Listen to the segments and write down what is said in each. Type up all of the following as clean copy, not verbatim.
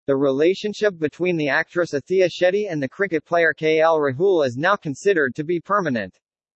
The relationship between the actress Athia Shetty and the cricket player KL Rahul is now considered to be permanent.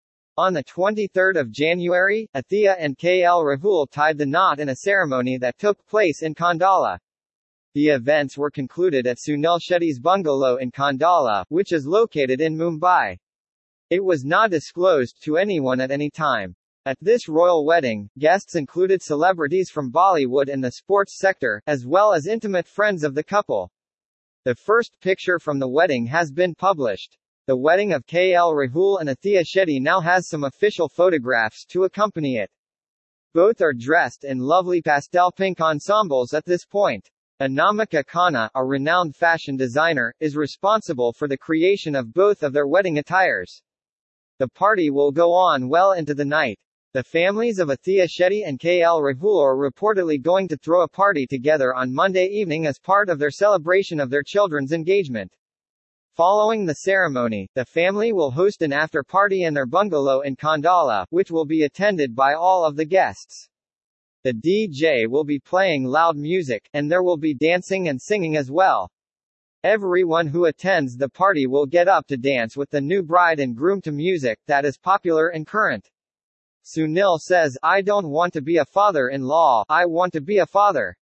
On 23 January, Athia and KL Rahul tied the knot in a ceremony that took place in Khandala. The events were concluded at Sunil Shetty's bungalow in Khandala, which is located in Mumbai. It was not disclosed to anyone at any time. At this royal wedding, guests included celebrities from Bollywood and the sports sector, as well as intimate friends of the couple. The first picture from the wedding has been published. The wedding of KL Rahul and Athia Shetty now has some official photographs to accompany it. Both are dressed in lovely pastel pink ensembles at this point. Anamika Khanna, a renowned fashion designer, is responsible for the creation of both of their wedding attires. The party will go on well into the night. The families of Athia Shetty and KL Rahul are reportedly going to throw a party together on Monday evening as part of their celebration of their children's engagement. Following the ceremony, the family will host an after-party in their bungalow in Khandala, which will be attended by all of the guests. The DJ will be playing loud music, and there will be dancing and singing as well. Everyone who attends the party will get up to dance with the new bride and groom to music that is popular and current. Sunil says, "I don't want to be a father-in-law, I want to be a father."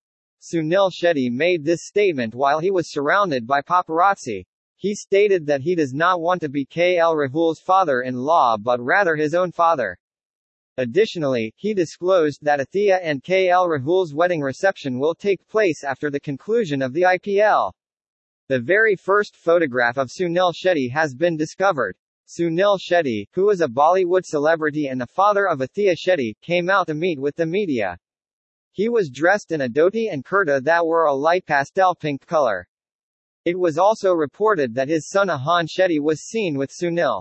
Sunil Shetty made this statement while he was surrounded by paparazzi. He stated that he does not want to be KL Rahul's father-in-law but rather his own father. Additionally, he disclosed that Athia and KL Rahul's wedding reception will take place after the conclusion of the IPL. The very first photograph of Sunil Shetty has been discovered. Sunil Shetty, who is a Bollywood celebrity and the father of Athia Shetty, came out to meet with the media. He was dressed in a dhoti and kurta that were a light pastel pink color. It was also reported that his son Ahan Shetty was seen with Sunil.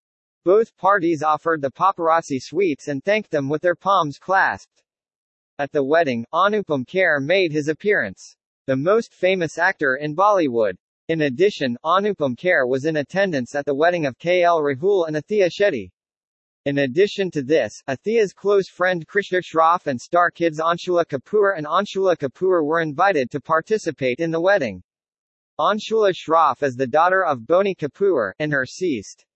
Both parties offered the paparazzi sweets and thanked them with their palms clasped. At the wedding, Anupam Kher made his appearance. The most famous actor in Bollywood. In addition, Anupam Kher was in attendance at the wedding of KL Rahul and Athia Shetty. In addition to this, Athia's close friend Krishna Shroff and star kids Anshula Kapoor were invited to participate in the wedding. Anshula Shroff is the daughter of Boney Kapoor, and her ceased